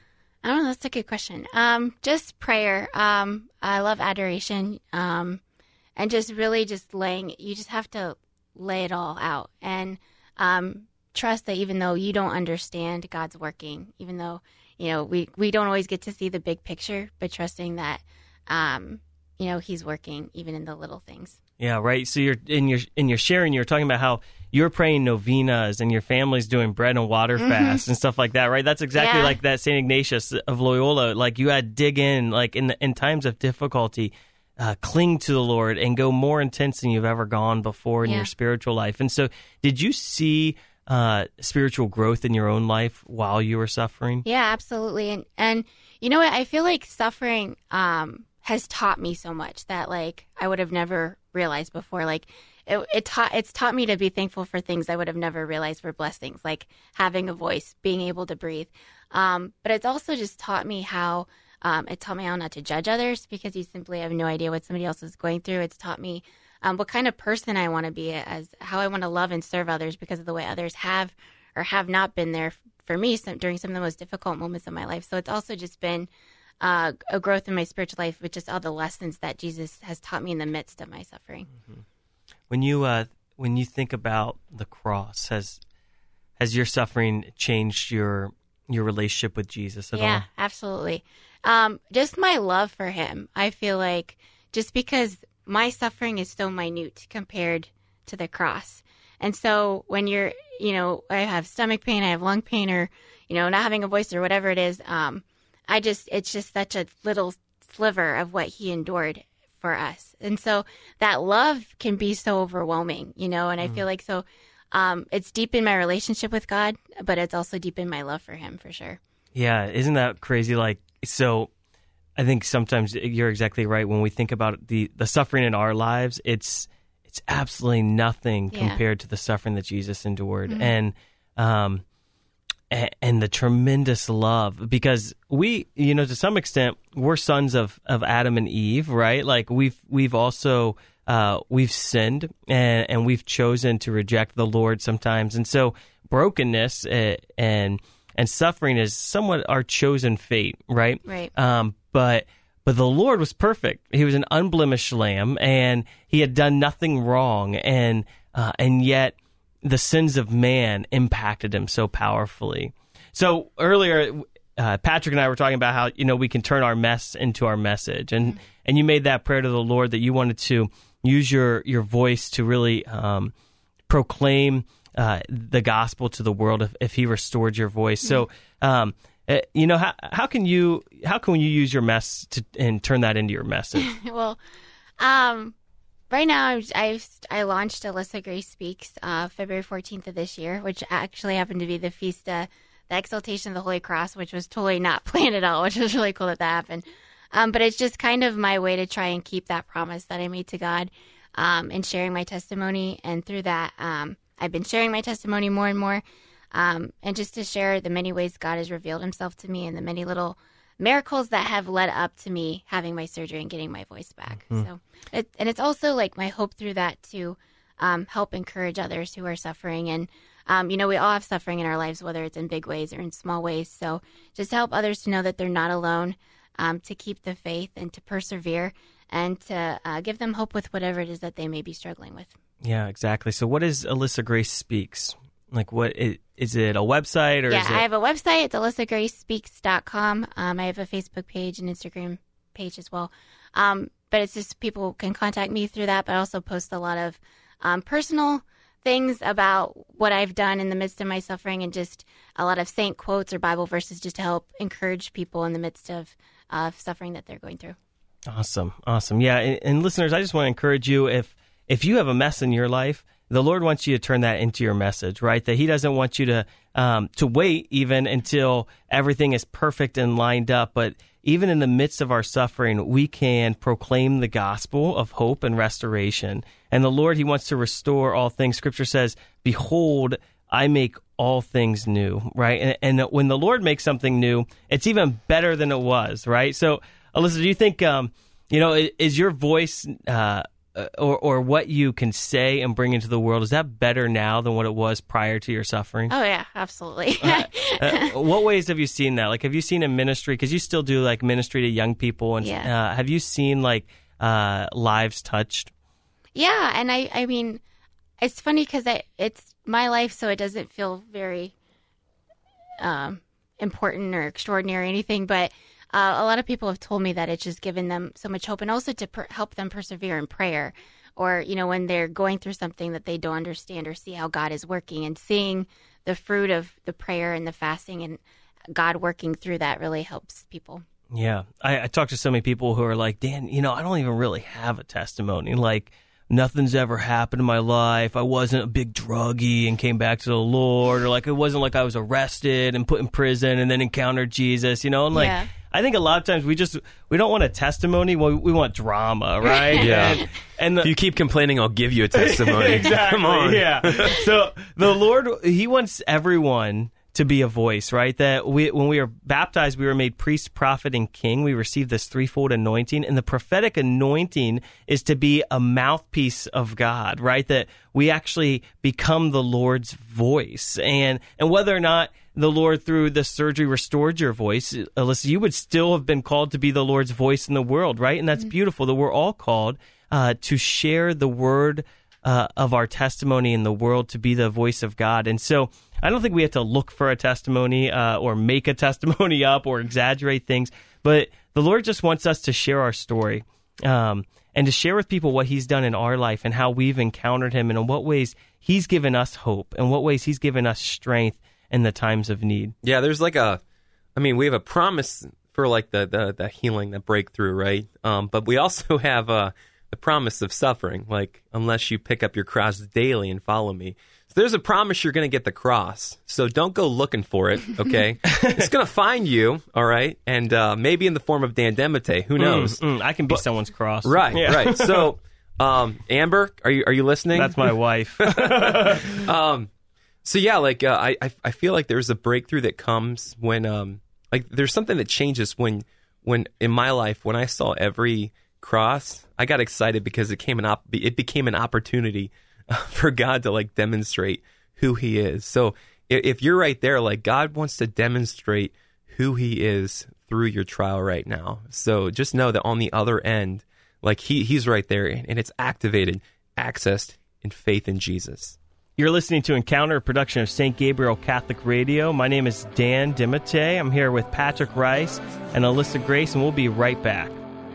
I don't know. That's a good question. Um, just prayer. Um, I love adoration, um, and just really just laying. You just have to lay it all out, and um, trust that even though you don't understand, God's working. Even though, you know, we, we don't always get to see the big picture, but trusting that, um, you know, He's working even in the little things. Yeah, right. So you're in your in your sharing, you're talking about how you're praying novenas and your family's doing bread and water mm-hmm. fasts and stuff like that, right? That's exactly yeah. like that Saint Ignatius of Loyola. Like, you had to dig in, like in the, in times of difficulty, uh, cling to the Lord and go more intense than you've ever gone before in yeah. your spiritual life. And so, did you see uh, spiritual growth in your own life while you were suffering? Yeah, absolutely. And and you know what? I feel like suffering um, has taught me so much that, like, I would have never realized before. Like, it, it taught it's taught me to be thankful for things I would have never realized were blessings, like having a voice, being able to breathe. Um, but it's also just taught me how um, it taught me how not to judge others, because you simply have no idea what somebody else is going through. It's taught me um, what kind of person I want to be, as how I want to love and serve others because of the way others have or have not been there for me some, during some of the most difficult moments of my life. So it's also just been Uh, a growth in my spiritual life with just all the lessons that Jesus has taught me in the midst of my suffering. Mm-hmm. When you uh, when you think about the cross, has has your suffering changed your your relationship with Jesus at yeah, all? Yeah, absolutely. Um, just my love for Him. I feel like just because my suffering is so minute compared to the cross, and so when you're, you know, I have stomach pain, I have lung pain, or you know, not having a voice or whatever it is. Um, I just, it's just such a little sliver of what He endured for us. And so that love can be so overwhelming, you know, and I mm. feel like so um, it's deep in my relationship with God, but it's also deep in my love for Him, for sure. Yeah. Isn't that crazy? Like, so I think sometimes you're exactly right. When we think about the, the suffering in our lives, it's, it's absolutely nothing yeah. compared to the suffering that Jesus endured. Mm-hmm. And, um, and the tremendous love, because we, you know, to some extent, we're sons of, of Adam and Eve, right? Like, we've we've also uh, we've sinned, and, and we've chosen to reject the Lord sometimes, and so brokenness uh, and and suffering is somewhat our chosen fate, right? Right. Um, but but the Lord was perfect; He was an unblemished lamb, and He had done nothing wrong, and uh, and yet the sins of man impacted Him so powerfully. So earlier, uh, Patrick and I were talking about how, you know, we can turn our mess into our message. And, mm-hmm. and you made that prayer to the Lord that you wanted to use your, your voice to really um, proclaim uh, the gospel to the world if, if He restored your voice. Mm-hmm. So, um, uh, you know, how, how can you how can you use your mess to, and turn that into your message? well, um... Right now, I've I launched Alyssa Grace Speaks uh, February fourteenth of this year, which actually happened to be the feast, uh, the Exaltation of the Holy Cross, which was totally not planned at all, which was really cool that that happened. Um, but it's just kind of my way to try and keep that promise that I made to God um, and sharing my testimony. And through that, um, I've been sharing my testimony more and more, um, and just to share the many ways God has revealed Himself to me and the many little miracles that have led up to me having my surgery and getting my voice back. Mm-hmm. So, it, and it's also like my hope through that to um, help encourage others who are suffering. And, um, you know, we all have suffering in our lives, whether it's in big ways or in small ways. So just help others to know that they're not alone. um, to keep the faith and to persevere and to uh, give them hope with whatever it is that they may be struggling with. Yeah, exactly. So what is Alyssa Grace Speaks? Like, what is, is it a website or yeah, is it? I have a website. It's alyssa grace speaks dot com. Um, I have a Facebook page and Instagram page as well. Um, but it's just people can contact me through that, but I also post a lot of um, personal things about what I've done in the midst of my suffering and just a lot of saint quotes or Bible verses just to help encourage people in the midst of uh, suffering that they're going through. Awesome. Awesome. Yeah. And, and listeners, I just want to encourage you, if if you have a mess in your life, the Lord wants you to turn that into your message, right? That he doesn't want you to um, to wait even until everything is perfect and lined up. But even in the midst of our suffering, we can proclaim the gospel of hope and restoration. And the Lord, he wants to restore all things. Scripture says, behold, I make all things new, right? And, and when the Lord makes something new, it's even better than it was, right? So, Alyssa, do you think, um, you know, is your voice uh, or, or what you can say and bring into the world, is that better now than what it was prior to your suffering? Oh, yeah, absolutely. uh, uh, what ways have you seen that? Like, have you seen in ministry, because you still do like ministry to young people, and yeah. uh, have you seen like uh, lives touched? Yeah, and I, I mean, it's funny because it's my life, so it doesn't feel very um, important or extraordinary or anything, but Uh, a lot of people have told me that it's just given them so much hope, and also to per- help them persevere in prayer, or, you know, when they're going through something that they don't understand or see how God is working, and seeing the fruit of the prayer and the fasting and God working through that really helps people. Yeah. I, I talk to so many people who are like, Dan, you know, I don't even really have a testimony. Like, nothing's ever happened in my life. I wasn't a big druggie and came back to the Lord, or like it wasn't like I was arrested and put in prison and then encountered Jesus, you know? And like, yeah. I think a lot of times we just, we don't want a testimony. We, we want drama, right? Yeah. And, and the, if you keep complaining, I'll give you a testimony. Exactly. Come on. Yeah. So the Lord, he wants everyone to be a voice, right? That we, when we were baptized, we were made priest, prophet, and king. We received this threefold anointing, and the prophetic anointing is to be a mouthpiece of God, right? That we actually become the Lord's voice, and and whether or not the Lord through the surgery restored your voice, Alyssa, you would still have been called to be the Lord's voice in the world, right? And that's mm-hmm. beautiful that we're all called uh, to share the word uh, of our testimony in the world, to be the voice of God. And so I don't think we have to look for a testimony uh, or make a testimony up or exaggerate things, but the Lord just wants us to share our story um, and to share with people what he's done in our life and how we've encountered him, and in what ways he's given us hope, and what ways he's given us strength in the times of need. Yeah, there's like a, I mean, we have a promise for like the the, the healing, the breakthrough, right? Um, but we also have uh, the promise of suffering, like, unless you pick up your cross daily and follow me. So there's a promise you're going to get the cross. So don't go looking for it, okay? It's going to find you, all right? And uh, maybe in the form of Dan Demite, who knows? Mm, mm, I can be but, someone's cross. Right, yeah. right. So, um, Amber, are you are you listening? That's my wife. um, so yeah, like uh, I I feel like there's a breakthrough that comes when um like there's something that changes when when in my life when I saw every cross, I got excited because it came an op- it became an opportunity for God to like demonstrate who he is. So if you're right there, like God wants to demonstrate who he is through your trial right now. So just know that on the other end, like he he's right there, and it's activated, accessed in faith in Jesus. You're listening to Encounter, a production of Saint Gabriel Catholic Radio. My name is Dan Demite. I'm here with Patrick Rice and Alyssa Grace, and we'll be right back.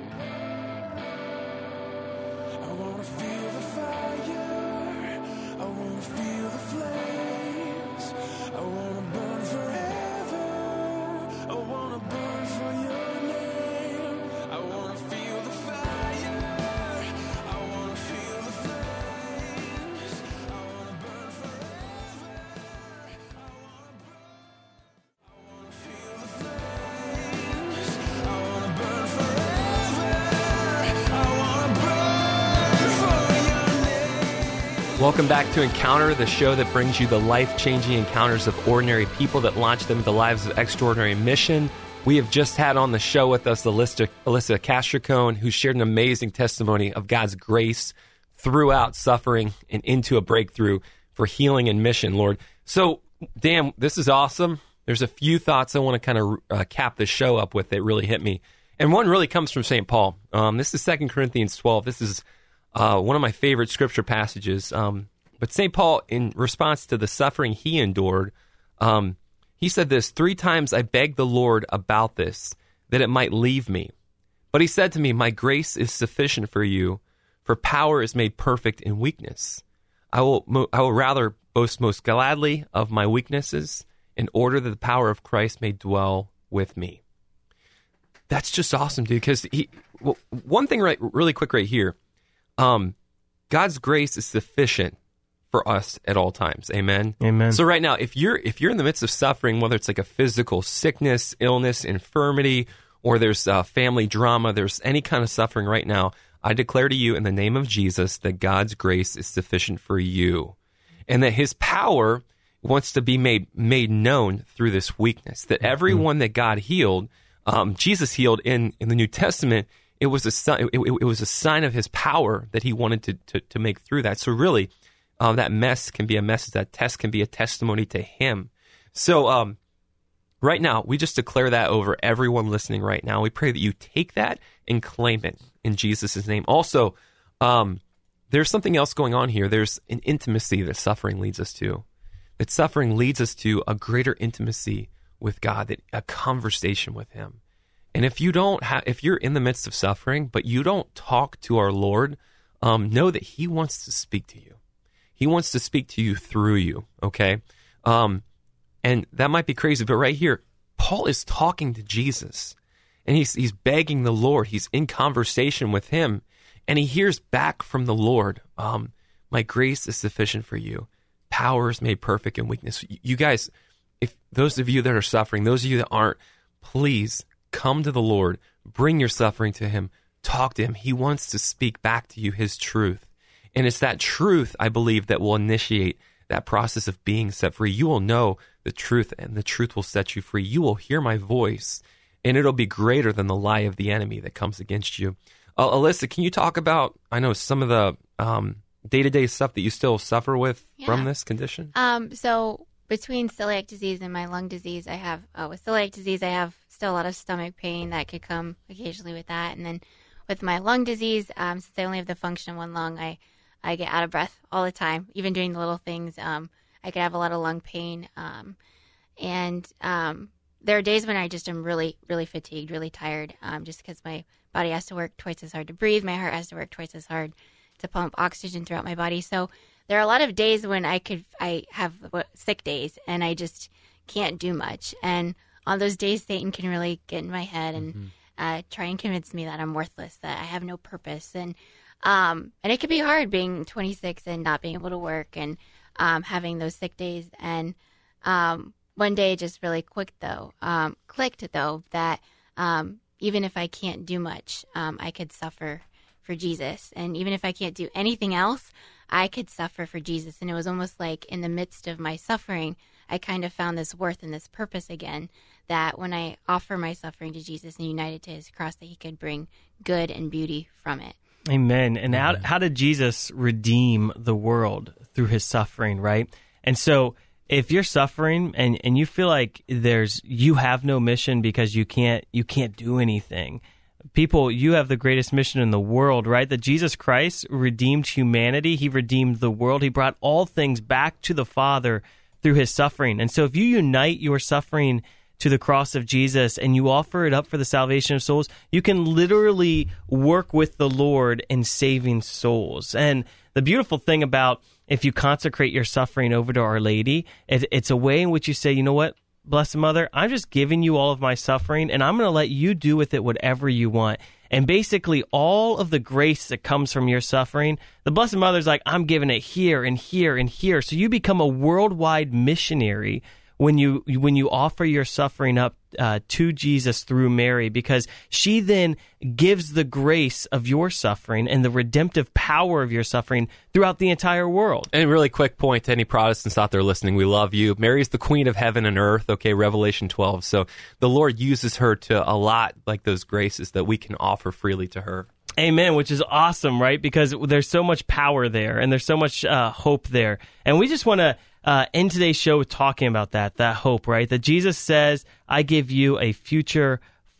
Welcome back to Encounter, the show that brings you the life-changing encounters of ordinary people that launch them into lives of extraordinary mission. We have just had on the show with us Alyssa, Alyssa Castricone, who shared an amazing testimony of God's grace throughout suffering and into a breakthrough for healing and mission, Lord. So, Dan, this is awesome. There's a few thoughts I want to kind of uh, cap the show up with that really hit me. And one really comes from Saint Paul. Um, this is Second Corinthians twelve. This is uh, one of my favorite scripture passages. Um, but Saint Paul, in response to the suffering he endured, um, he said this, "Three times I begged the Lord about this, that it might leave me. But he said to me, my grace is sufficient for you, for power is made perfect in weakness. I will, I will rather boast most gladly of my weaknesses, in order that the power of Christ may dwell with me." That's just awesome, dude, because he, well, one thing right, really quick right here, um, God's grace is sufficient for us at all times. Amen. Amen. So right now, if you're if you're in the midst of suffering, whether it's like a physical sickness, illness, infirmity, or there's uh, family drama, there's any kind of suffering right now, I declare to you in the name of Jesus that God's grace is sufficient for you, and that His power wants to be made made known through this weakness. That everyone that God healed, um, Jesus healed in in the New Testament, it was a sign. It, it, it was a sign of His power that He wanted to to, to make through that. So really, um, that mess can be a message. That test can be a testimony to Him. So um, right now, we just declare that over everyone listening right now. We pray that you take that and claim it in Jesus' name. Also, um, there's something else going on here. There's an intimacy that suffering leads us to. That suffering leads us to a greater intimacy with God, that a conversation with Him. And if you don't have, if you're in the midst of suffering, but you don't talk to our Lord, um, know that He wants to speak to you. He wants to speak to you through you. Okay, um, and that might be crazy, but right here, Paul is talking to Jesus, and he's he's begging the Lord. He's in conversation with Him, and he hears back from the Lord, um, "My grace is sufficient for you. Power is made perfect in weakness." You guys, if those of you that are suffering, those of you that aren't, please come to the Lord, bring your suffering to Him, talk to Him. He wants to speak back to you His truth. And it's that truth, I believe, that will initiate that process of being set free. You will know the truth, and the truth will set you free. You will hear my voice, and it'll be greater than the lie of the enemy that comes against you. Uh, Alyssa, can you talk about, I know, some of the um, day-to-day stuff that you still suffer with Yeah. from this condition? Um, so between celiac disease and my lung disease, I have, uh, with celiac disease, I have still a lot of stomach pain that could come occasionally with that. And then with my lung disease, um, since I only have the function of one lung, I, I get out of breath all the time, even doing the little things. Um, I could have a lot of lung pain. Um, and um, there are days when I just am really, really fatigued, really tired, um, just because my body has to work twice as hard to breathe. My heart has to work twice as hard to pump oxygen throughout my body. So there are a lot of days when I could, I have sick days and I just can't do much. And on those days, Satan can really get in my head and mm-hmm. uh, try and convince me that I'm worthless, that I have no purpose. And um, and it can be hard being twenty-six and not being able to work and um, having those sick days. And um, one day, just really quick though, um, clicked though that um, even if I can't do much, um, I could suffer for Jesus. And even if I can't do anything else, I could suffer for Jesus. And it was almost like in the midst of my suffering, I kind of found this worth and this purpose again, that when I offer my suffering to Jesus and united to His cross, that He could bring good and beauty from it. Amen. And how, how did Jesus redeem the world? Through His suffering, right? And so if you're suffering and, and you feel like there's you have no mission because you can't you can't do anything, people, you have the greatest mission in the world, right? That Jesus Christ redeemed humanity. He redeemed the world. He brought all things back to the Father through His suffering. And so if you unite your suffering to the cross of Jesus and you offer it up for the salvation of souls, you can literally work with the Lord in saving souls. And the beautiful thing about if you consecrate your suffering over to Our Lady, it, it's a way in which you say, you know what, Blessed Mother, I'm just giving you all of my suffering, and I'm going to let you do with it whatever you want. And basically, all of the grace that comes from your suffering, the Blessed Mother's like, I'm giving it here and here and here. So you become a worldwide missionary when you when you offer your suffering up uh, to Jesus through Mary, because she then gives the grace of your suffering and the redemptive power of your suffering throughout the entire world. And really quick point to any Protestants out there listening, we love you. Mary's the queen of heaven and earth, okay, Revelation twelve. So the Lord uses her to allot like those graces that we can offer freely to her. Amen, which is awesome, right? Because there's so much power there and there's so much uh, hope there. And we just want to uh, end today's show with talking about that, that hope, right? That Jesus says, I give you a future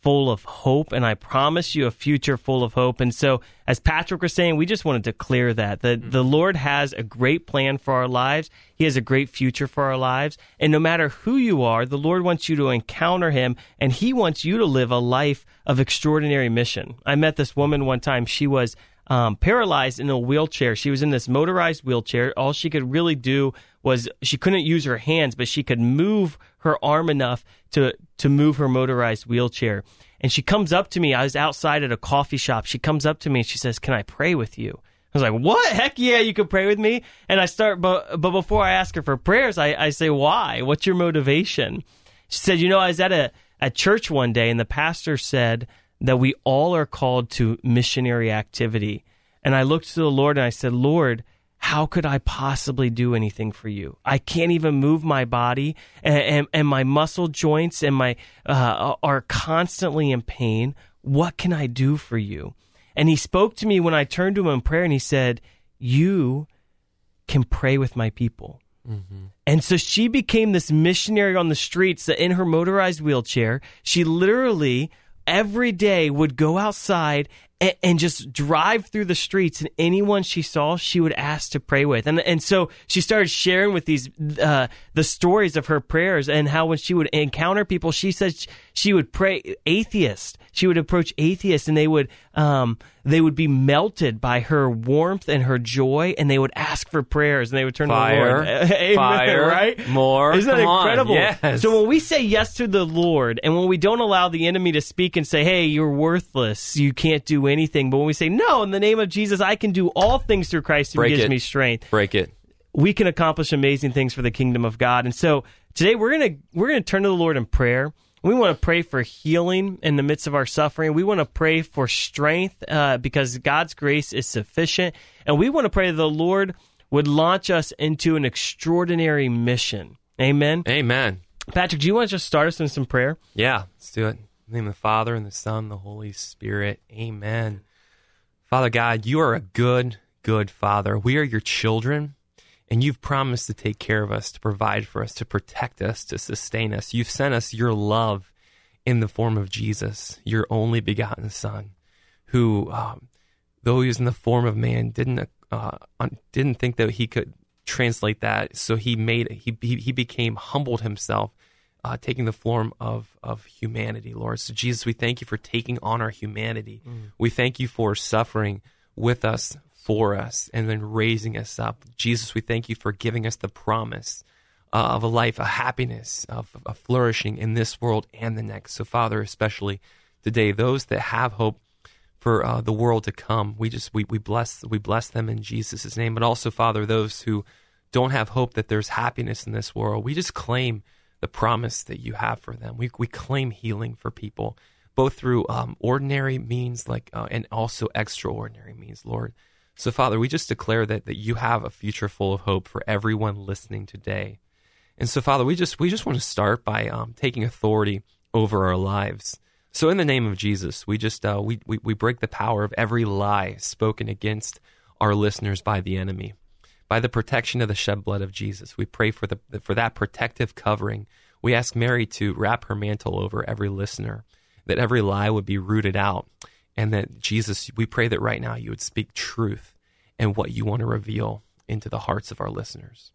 full of hope, and I promise you a future full of hope. And so, as Patrick was saying, we just want to declare that, that mm-hmm. the Lord has a great plan for our lives. He has a great future for our lives. And no matter who you are, the Lord wants you to encounter him, and he wants you to live a life of extraordinary mission. I met this woman one time. She was um, paralyzed in a wheelchair. She was in this motorized wheelchair. All she could really do was she couldn't use her hands, but she could move her arm enough to to move her motorized wheelchair. And she comes up to me. I was outside at a coffee shop. She comes up to me and she says, "Can I pray with you?" I was like, "What? Heck yeah, you can pray with me." And I start, but, but before I ask her for prayers, I, I say, "Why? What's your motivation?" She said, "You know, I was at a at church one day, and the pastor said that we all are called to missionary activity." And I looked to the Lord and I said, "Lord, how could I possibly do anything for you? I can't even move my body, and, and, and my muscle joints and my uh, are constantly in pain. What can I do for you?" And he spoke to me when I turned to him in prayer, and he said, "You can pray with my people." Mm-hmm. And so she became this missionary on the streets in her motorized wheelchair. She literally every day would go outside and, and just drive through the streets, and anyone she saw, she would ask to pray with. And and so she started sharing with these uh, the stories of her prayers, and how when she would encounter people, she said she, she would pray atheists. She would approach atheists, and they would um, they would be melted by her warmth and her joy, and they would ask for prayers, and they would turn fire, to the Lord. Amen, fire, right? More. Isn't that Come incredible? On, yes. So when we say yes to the Lord, and when we don't allow the enemy to speak and say, "Hey, you're worthless, you can't do anything," but when we say, "No, in the name of Jesus, I can do all things through Christ who Break gives it. me strength," Break it. we can accomplish amazing things for the kingdom of God. And so today we're gonna we're gonna turn to the Lord in prayer. We want to pray for healing in the midst of our suffering. We want to pray for strength uh, because God's grace is sufficient. And we want to pray that the Lord would launch us into an extraordinary mission. Amen? Amen. Patrick, do you want to just start us in some prayer? Yeah, let's do it. In the name of the Father, and the Son, and the Holy Spirit. Amen. Father God, you are a good, good Father. We are your children. And you've promised to take care of us, to provide for us, to protect us, to sustain us. You've sent us your love in the form of Jesus, your only begotten Son, who, um, though he was in the form of man, didn't uh, didn't think that he could translate that. So he made he he, he became humbled himself, uh, taking the form of of humanity, Lord. So Jesus, we thank you for taking on our humanity. Mm. We thank you for suffering with us, for us, and then raising us up. Jesus, we thank you for giving us the promise uh, of a life, a happiness, of, of flourishing in this world and the next. So, Father, especially today, those that have hope for uh, the world to come, we just we we bless we bless them in Jesus' name. But also, Father, those who don't have hope that there's happiness in this world, we just claim the promise that you have for them. We we claim healing for people, both through um, ordinary means, like uh, and also extraordinary means, Lord. So, Father, we just declare that, that you have a future full of hope for everyone listening today. And so, Father, we just we just want to start by um, taking authority over our lives. So in the name of Jesus, we just uh, we, we we break the power of every lie spoken against our listeners by the enemy. By the protection of the shed blood of Jesus, we pray for the for that protective covering. We ask Mary to wrap her mantle over every listener, that every lie would be rooted out. And that, Jesus, we pray that right now you would speak truth and what you want to reveal into the hearts of our listeners.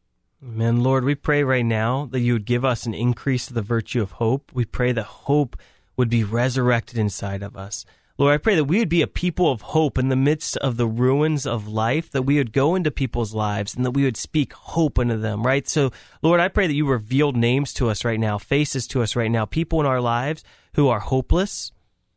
Amen. Lord, we pray right now that you would give us an increase of the virtue of hope. We pray that hope would be resurrected inside of us. Lord, I pray that we would be a people of hope in the midst of the ruins of life, that we would go into people's lives and that we would speak hope into them, right? So, Lord, I pray that you reveal names to us right now, faces to us right now, people in our lives who are hopeless.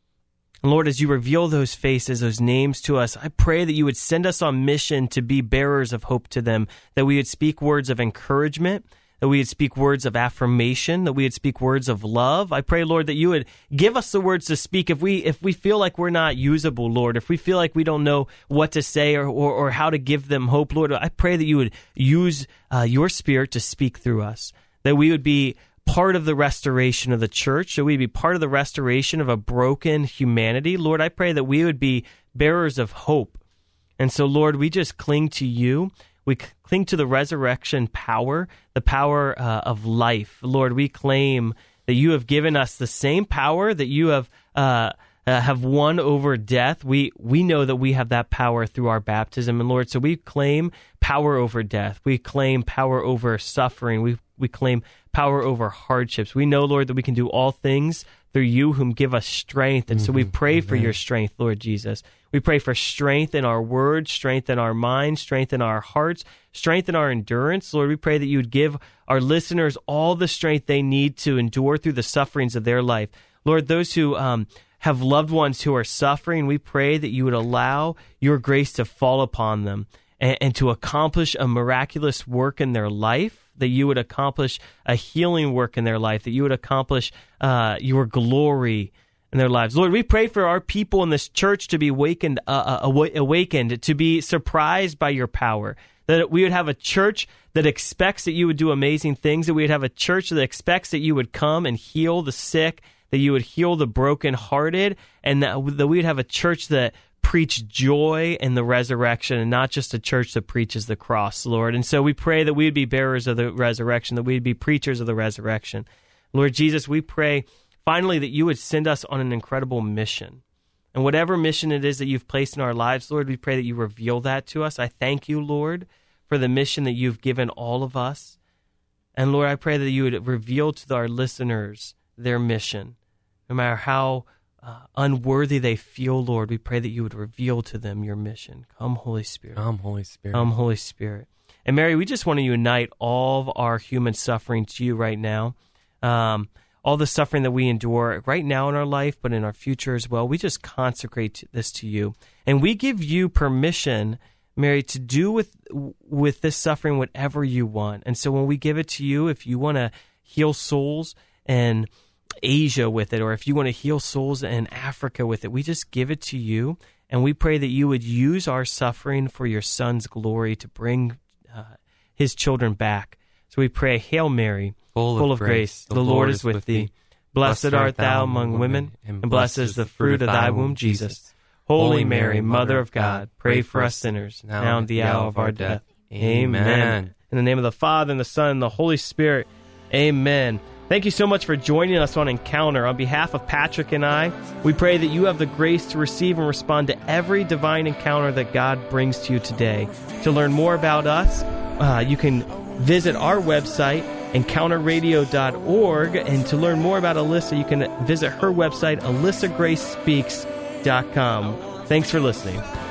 And Lord, as you reveal those faces, those names to us, I pray that you would send us on mission to be bearers of hope to them, that we would speak words of encouragement, that we would speak words of affirmation, that we would speak words of love. I pray, Lord, that you would give us the words to speak if we if we feel like we're not usable, Lord, if we feel like we don't know what to say or, or, or how to give them hope, Lord, I pray that you would use uh, your Spirit to speak through us, that we would be part of the restoration of the church, that we'd be part of the restoration of a broken humanity. Lord, I pray that we would be bearers of hope. And so, Lord, we just cling to you. We cling to the resurrection power, the power uh, of life. Lord, we claim that you have given us the same power that you have uh, uh, have won over death. We we know that we have that power through our baptism. And Lord, so we claim power over death. We claim power over suffering. We we claim power over hardships. We know, Lord, that we can do all things through you whom give us strength. And mm-hmm. so we pray Amen. For your strength, Lord Jesus. We pray for strength in our words, strength in our minds, strength in our hearts, strength in our endurance. Lord, we pray that you would give our listeners all the strength they need to endure through the sufferings of their life. Lord, those who um, have loved ones who are suffering, we pray that you would allow your grace to fall upon them and, and to accomplish a miraculous work in their life, that you would accomplish a healing work in their life, that you would accomplish uh, your glory in their lives. Lord, we pray for our people in this church to be awakened, uh, awakened, to be surprised by your power, that we would have a church that expects that you would do amazing things, that we would have a church that expects that you would come and heal the sick, that you would heal the brokenhearted, and that, that we would have a church that preach joy in the resurrection and not just a church that preaches the cross, Lord. And so we pray that we would be bearers of the resurrection, that we would be preachers of the resurrection. Lord Jesus, we pray finally that you would send us on an incredible mission. And whatever mission it is that you've placed in our lives, Lord, we pray that you reveal that to us. I thank you, Lord, for the mission that you've given all of us. And Lord, I pray that you would reveal to our listeners their mission. No matter how Uh, unworthy they feel, Lord, we pray that you would reveal to them your mission. Come, Holy Spirit. Come, Holy Spirit. Come, Holy Spirit. And Mary, we just want to unite all of our human suffering to you right now. Um, all the suffering that we endure right now in our life, but in our future as well. We just consecrate this to you. And we give you permission, Mary, to do with with this suffering whatever you want. And so when we give it to you, if you want to heal souls and Asia with it, or if you want to heal souls in Africa with it, we just give it to you, and we pray that you would use our suffering for your Son's glory to bring uh, his children back. So we pray, Hail Mary, full, full of, of grace, the, the Lord is with thee. Blessed art thou among women, and blessed is the fruit of thy womb, Jesus. Holy Mary, Mother of God, pray for us sinners, now and the hour of our death. Amen. In the name of the Father, and the Son, and the Holy Spirit. Amen. Thank you so much for joining us on Encounter. On behalf of Patrick and I, we pray that you have the grace to receive and respond to every divine encounter that God brings to you today. To learn more about us, uh, you can visit our website, encounter radio dot org, and to learn more about Alyssa, you can visit her website, alyssa grace speaks dot com. Thanks for listening.